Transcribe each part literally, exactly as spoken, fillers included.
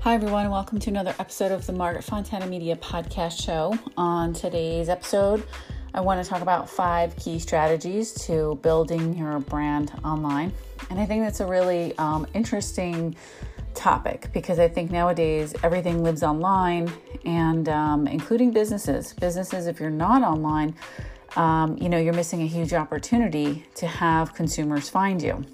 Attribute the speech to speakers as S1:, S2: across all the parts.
S1: Hi, everyone. Welcome to another episode of the Margaret Fontana Media Podcast Show. On today's episode, I want to talk about five key strategies to building your brand online. And I think that's a really um, interesting topic because I think nowadays everything lives online, and um, including businesses. Businesses, if you're not online, um, you know, you're missing a huge opportunity to have consumers find you.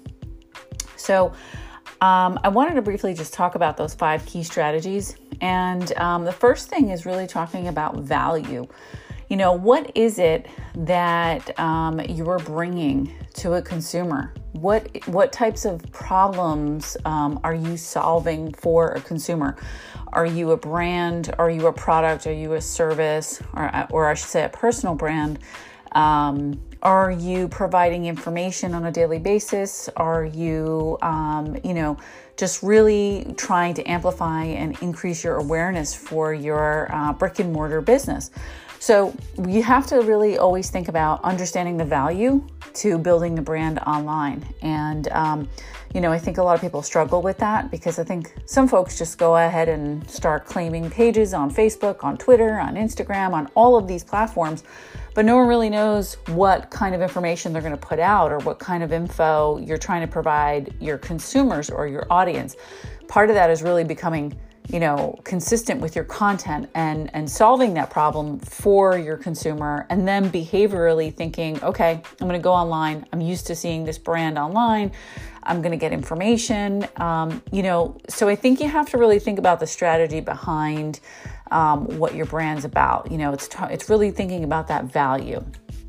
S1: So Um, I wanted to briefly just talk about those five key strategies. And um, the first thing is really talking about value. You know, what is it that um, you're bringing to a consumer? What what types of problems um, are you solving for a consumer? Are you a brand? Are you a product? Are you a service? Or, or I should say a personal brand? Um, are you providing information on a daily basis? Are you, um, you know, just really trying to amplify and increase your awareness for your uh, brick and mortar business? So you have to really always think about understanding the value to building the brand online. And, um, you know, I think a lot of people struggle with that because I think some folks just go ahead and start claiming pages on Facebook, on Twitter, on Instagram, on all of these platforms, but no one really knows what kind of information they're going to put out or what kind of info you're trying to provide your consumers or your audience. Part of that is really becoming, you know, consistent with your content and, and solving that problem for your consumer, and then behaviorally thinking, okay, I'm going to go online. I'm used to seeing this brand online. I'm going to get information. Um, you know, so I think you have to really think about the strategy behind um, what your brand's about. You know, it's t- it's really thinking about that value.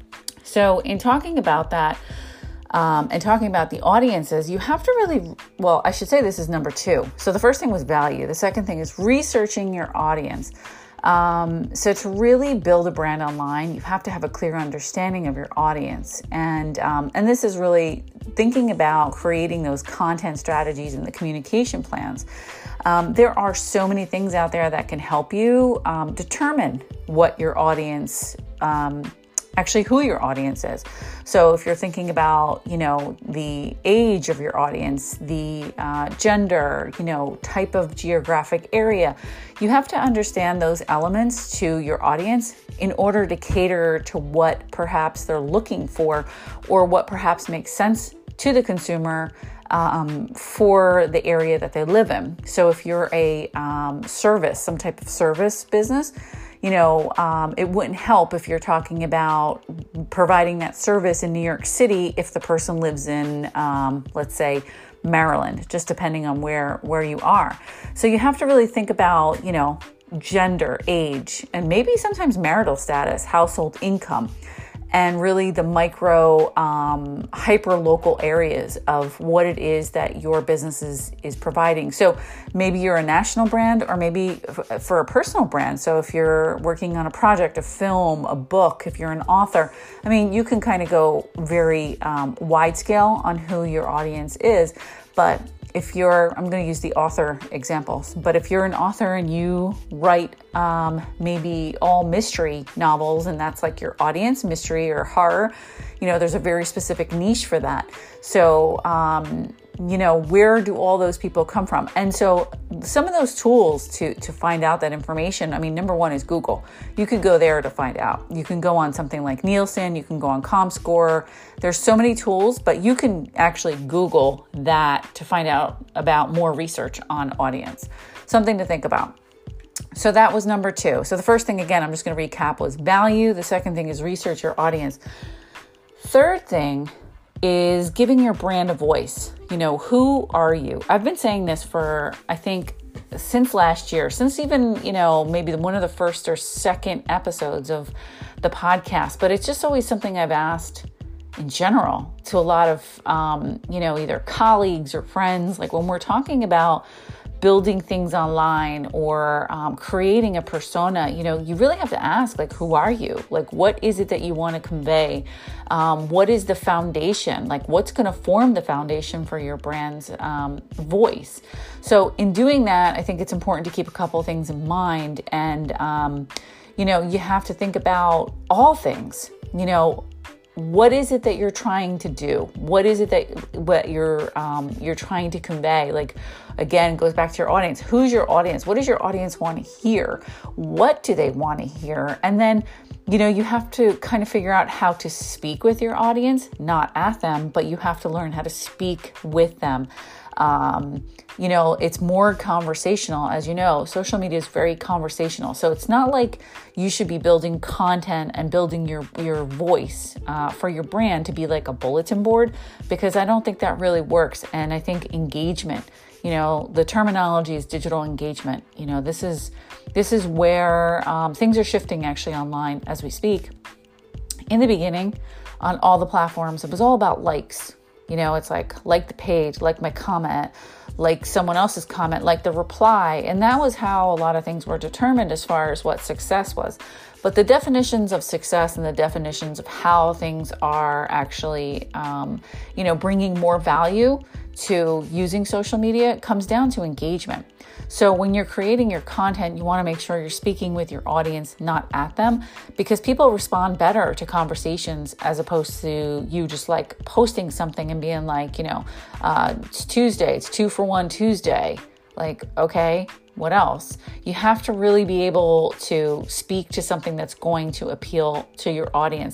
S1: So in talking about that, Um, and talking about the audiences, you have to really, well, I should say this is number two. So the first thing was value. The second thing is researching your audience. Um, so to really build a brand online, you have to have a clear understanding of your audience. And, um, and this is really thinking about creating those content strategies and the communication plans. Um, there are so many things out there that can help you um, determine what your audience um actually who your audience is. So if you're thinking about, you know, the age of your audience, the uh, gender, you know, type of geographic area, you have to understand those elements to your audience in order to cater to what perhaps they're looking for or what perhaps makes sense to the consumer um, for the area that they live in. So if you're a um, service, some type of service business, you know, um, it wouldn't help if you're talking about providing that service in New York City if the person lives in, um, let's say, Maryland, just depending on where, where you are. So you have to really think about, you know, gender, age, and maybe sometimes marital status, household income, and really the micro, um, hyper-local areas of what it is that your business is, is providing. So maybe you're a national brand or maybe f- for a personal brand. So if you're working on a project, a film, a book, if you're an author, I mean, you can kind of go very um, wide scale on who your audience is. But if you're, I'm going to use the author examples, but if you're an author and you write um, maybe all mystery novels and that's like your audience, mystery or horror, you know, there's a very specific niche for that. So, um, you know, where do all those people come from? And so some of those tools to, to find out that information, I mean, number one is Google. You could go there to find out. You can go on something like Nielsen, you can go on ComScore. There's so many tools, but you can actually Google that to find out about more research on audience. Something to think about. So that was number two. So the first thing, again, I'm just going to recap, was value. The second thing is research your audience. Third thing is giving your brand a voice. You know, who are you? I've been saying this for, I think, since last year, since even, you know, maybe one of the first or second episodes of the podcast, but it's just always something I've asked in general to a lot of, um, you know, either colleagues or friends. Like when we're talking about building things online or um, creating a persona, you know, you really have to ask, like, who are you? Like, what is it that you want to convey? Um, what is the foundation? Like, what's going to form the foundation for your brand's um, voice? So in doing that, I think it's important to keep a couple things in mind. And, um, you know, you have to think about all things, you know, what is it that you're trying to do? What is it that what you're um, you're trying to convey? Like, again, goes back to your audience. Who's your audience? What does your audience want to hear? What do they want to hear? And then, you know, you have to kind of figure out how to speak with your audience, not at them, but you have to learn how to speak with them. Um, you know, it's more conversational. As you know, social media is very conversational. So it's not like you should be building content and building your, your voice uh, for your brand to be like a bulletin board, because I don't think that really works. And I think engagement, you know, the terminology is digital engagement. You know, this is, this is where um, things are shifting actually online as we speak. In the beginning, on all the platforms, it was all about likes. You know, it's like, like the page, like my comment, like someone else's comment, like the reply. And that was how a lot of things were determined as far as what success was. But the definitions of success and the definitions of how things are actually, um, you know, bringing more value to using social media comes down to engagement. So when you're creating your content, you want to make sure you're speaking with your audience, not at them, because people respond better to conversations as opposed to you just like posting something and being like, you know, uh, it's Tuesday, it's two for one Tuesday. Like, okay, what else? You have to really be able to speak to something that's going to appeal to your audience.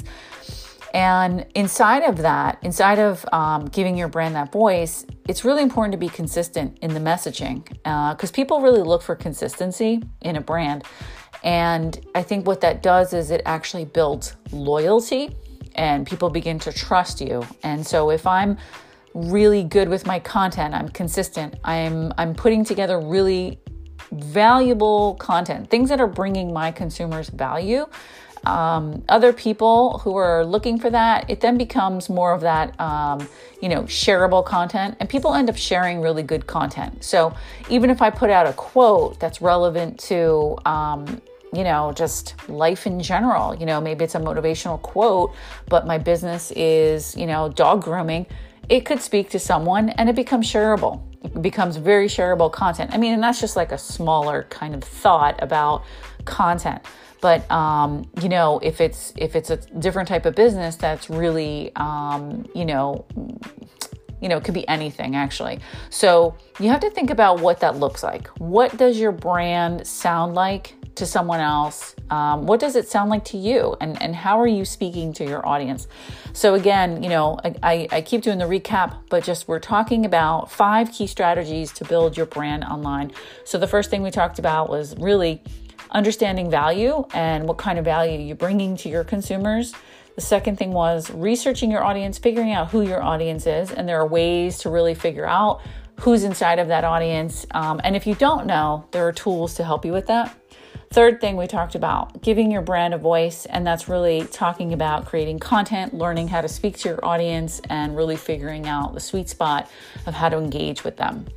S1: And inside of that, inside of um, giving your brand that voice, it's really important to be consistent in the messaging because uh, people really look for consistency in a brand. And I think what that does is it actually builds loyalty and people begin to trust you. And so if I'm really good with my content, I'm consistent, I'm I'm putting together really valuable content, things that are bringing my consumers value, Um, other people who are looking for that, it then becomes more of that, um, you know, shareable content, and people end up sharing really good content. So even if I put out a quote that's relevant to, um, you know, just life in general, you know, maybe it's a motivational quote, but my business is, you know, dog grooming, it could speak to someone and it becomes shareable. It becomes very shareable content. I mean, and that's just like a smaller kind of thought about content. But, um, you know, if it's if it's a different type of business that's really, um, you know, you know, it could be anything actually. So you have to think about what that looks like. What does your brand sound like to someone else? Um, what does it sound like to you? And, and how are you speaking to your audience? So again, you know, I, I, I keep doing the recap, but just we're talking about five key strategies to build your brand online. So the first thing we talked about was really understanding value and what kind of value you're bringing to your consumers. The second thing was researching your audience, figuring out who your audience is. And there are ways to really figure out who's inside of that audience. Um, and if you don't know, there are tools to help you with that. Third thing we talked about, giving your brand a voice. And that's really talking about creating content, learning how to speak to your audience, and really figuring out the sweet spot of how to engage with them.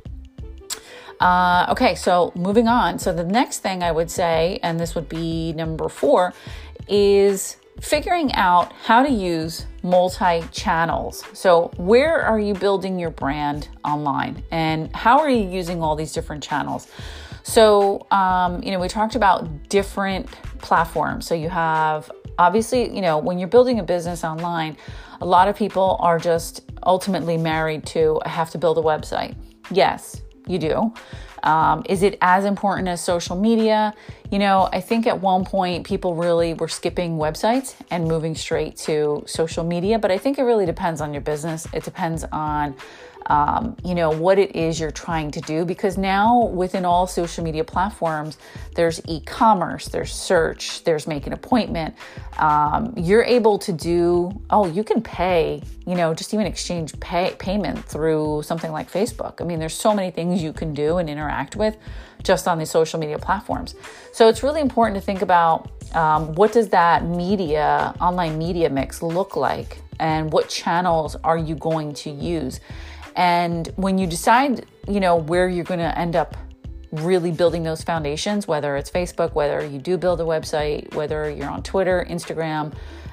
S1: Uh, okay, so moving on. So the next thing I would say, and this would be number four, is figuring out how to use multi-channels. So where are you building your brand online, and how are you using all these different channels? So, um, you know, we talked about different platforms. So you have, obviously, you know, when you're building a business online, a lot of people are just ultimately married to, I have to build a website. Yes, you do. Um, is it as important as social media? You know, I think at one point people really were skipping websites and moving straight to social media, but I think it really depends on your business. It depends on, um, you know, what it is you're trying to do, because now within all social media platforms, there's e-commerce, there's search, there's make an appointment. Um, you're able to do, oh, you can pay, you know, just even exchange pay, payment through something like Facebook. I mean, there's so many things you can do and interact with just on these social media platforms. So it's really important to think about um, what does that media, online media mix look like, and what channels are you going to use? And when you decide, you know, where you're going to end up really building those foundations, whether it's Facebook, whether you do build a website, whether you're on Twitter, Instagram,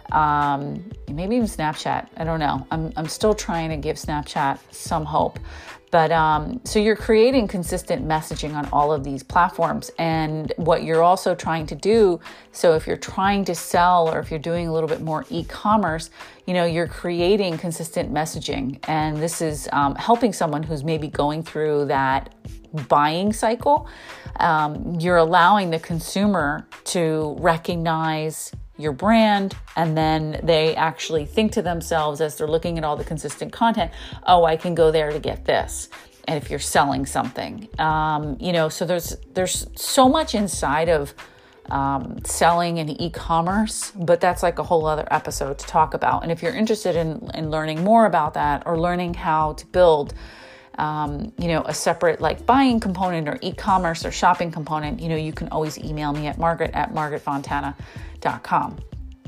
S1: um, maybe even Snapchat. I don't know. I'm, I'm still trying to give Snapchat some hope. But um, so you're creating consistent messaging on all of these platforms. And what you're also trying to do, so if you're trying to sell or if you're doing a little bit more e-commerce, you know, you're creating consistent messaging. And this is um, helping someone who's maybe going through that buying cycle. Um, you're allowing the consumer to recognize your brand, and then they actually think to themselves as they're looking at all the consistent content, oh, I can go there to get this. And if you're selling something, um, you know, so there's there's so much inside of um, selling and e-commerce, but that's like a whole other episode to talk about. And if you're interested in, in learning more about that or learning how to build Um, you know, a separate like buying component or e-commerce or shopping component, you know, you can always email me at margaret at margaret fontana dot com.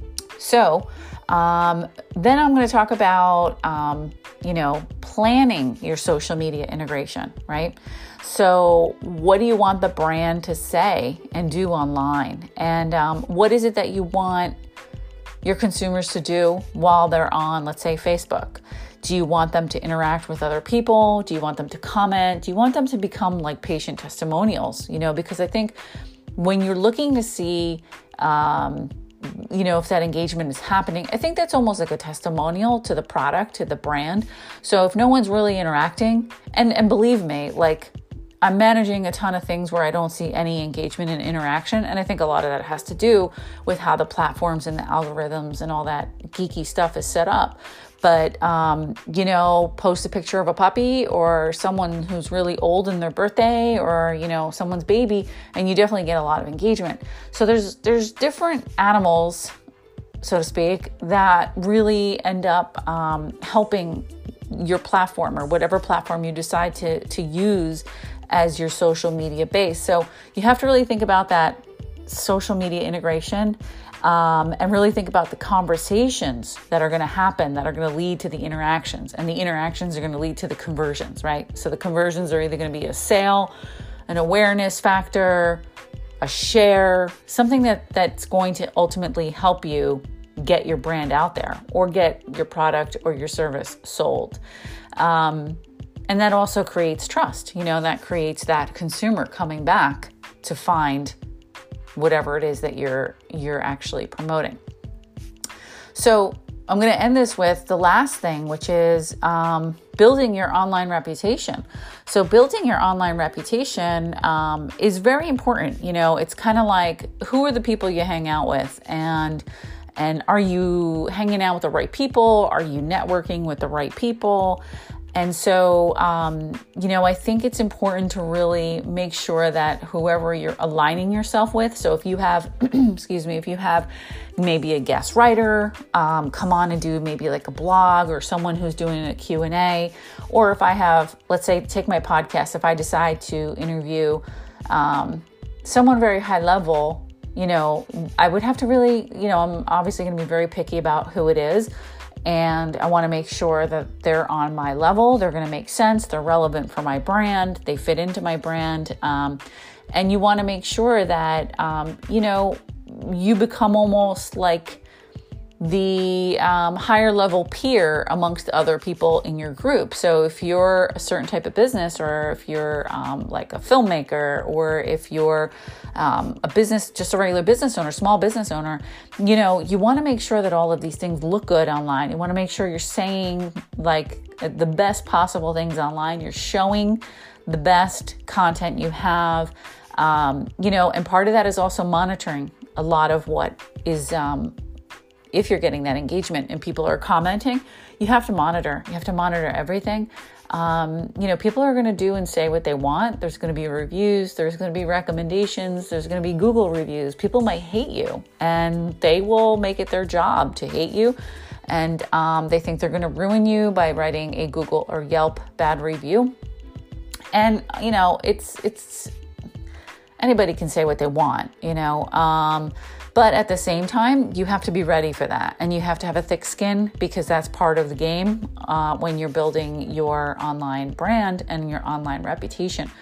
S1: So um, then I'm going to talk about, um, you know, planning your social media integration, right? So what do you want the brand to say and do online? And um, what is it that you want your consumers to do while they're on, let's say, Facebook? Do you want them to interact with other people? Do you want them to comment? Do you want them to become like patient testimonials? You know, because I think when you're looking to see, um, you know, if that engagement is happening, I think that's almost like a testimonial to the product, to the brand. So if no one's really interacting, and, and believe me, like I'm managing a ton of things where I don't see any engagement and interaction. And I think a lot of that has to do with how the platforms and the algorithms and all that geeky stuff is set up. But, um, you know, post a picture of a puppy or someone who's really old in their birthday or, you know, someone's baby, and you definitely get a lot of engagement. So there's there's different animals, so to speak, that really end up um, helping your platform or whatever platform you decide to, to use as your social media base. So you have to really think about that social media integration. Um, and really think about the conversations that are going to happen, that are going to lead to the interactions, and the interactions are going to lead to the conversions, right? So the conversions are either going to be a sale, an awareness factor, a share, something that, that's going to ultimately help you get your brand out there or get your product or your service sold. Um, and that also creates trust, you know, that creates that consumer coming back to find whatever it is that you're you're actually promoting. So I'm going to end this with the last thing, which is um, building your online reputation. So building your online reputation um, is very important. You know, it's kind of like, who are the people you hang out with, and and are you hanging out with the right people? Are you networking with the right people? And so, um, you know, I think it's important to really make sure that whoever you're aligning yourself with, so if you have, excuse me, if you have maybe a guest writer, um, come on and do maybe like a blog, or someone who's doing a Q and A, or if I have, let's say, take my podcast, if I decide to interview um, someone very high level, you know, I would have to really, you know, I'm obviously going to be very picky about who it is. And I want to make sure that they're on my level. They're going to make sense. They're relevant for my brand. They fit into my brand. Um, and you want to make sure that, um, you know, you become almost like the um, higher level peer amongst other people in your group. So if you're a certain type of business, or if you're um, like a filmmaker, or if you're um, a business, just a regular business owner, small business owner, you know, you want to make sure that all of these things look good online. You want to make sure you're saying like the best possible things online. You're showing the best content you have, um, you know, and part of that is also monitoring a lot of what is, um, if you're getting that engagement and people are commenting, you have to monitor. You have to monitor everything. Um, you know, people are going to do and say what they want. There's going to be reviews. There's going to be recommendations. There's going to be Google reviews. People might hate you, and they will make it their job to hate you. And um, they think they're going to ruin you by writing a Google or Yelp bad review. And, you know, it's, it's, anybody can say what they want, you know, um, but at the same time, you have to be ready for that. And you have to have a thick skin, because that's part of the game uh, when you're building your online brand and your online reputation.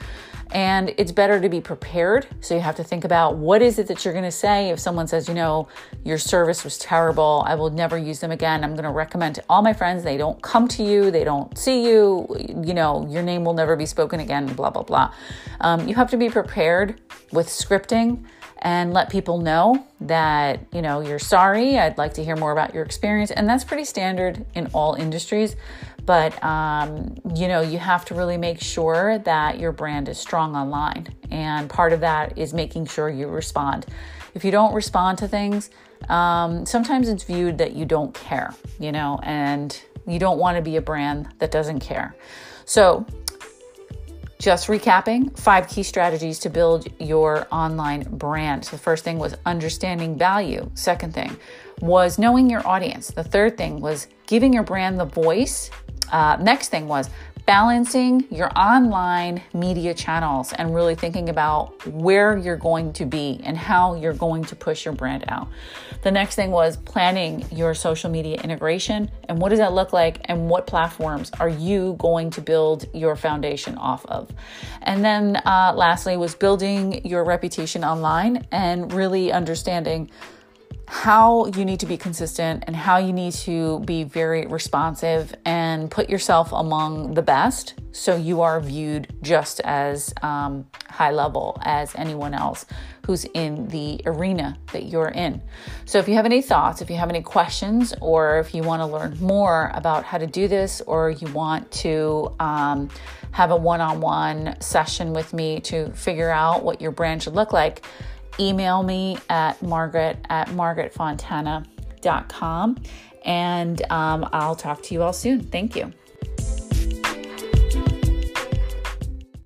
S1: And it's better to be prepared. So you have to think about what is it that you're going to say if someone says, you know, your service was terrible, I will never use them again. I'm going to recommend to all my friends, they don't come to you, they don't see you, you know, your name will never be spoken again, blah, blah, blah. Um, you have to be prepared with scripting and let people know that, you know, you're sorry, I'd like to hear more about your experience. And that's pretty standard in all industries. But, um, you know, you have to really make sure that your brand is strong online. And part of that is making sure you respond. If you don't respond to things, um, sometimes it's viewed that you don't care, you know, and you don't want to be a brand that doesn't care. So just recapping, five key strategies to build your online brand. So the first thing was understanding value. Second thing was knowing your audience. The third thing was giving your brand the voice. Uh, next thing was balancing your online media channels and really thinking about where you're going to be and how you're going to push your brand out. The next thing was planning your social media integration and what does that look like and what platforms are you going to build your foundation off of. And then uh, lastly was building your reputation online and really understanding how you need to be consistent and how you need to be very responsive and put yourself among the best so you are viewed just as um, high level as anyone else who's in the arena that you're in. So if you have any thoughts, if you have any questions, or if you want to learn more about how to do this, or you want to um, have a one-on-one session with me to figure out what your brand should look like, email me at margaret at margaret fontana dot com, and um, I'll talk to you all soon. Thank you.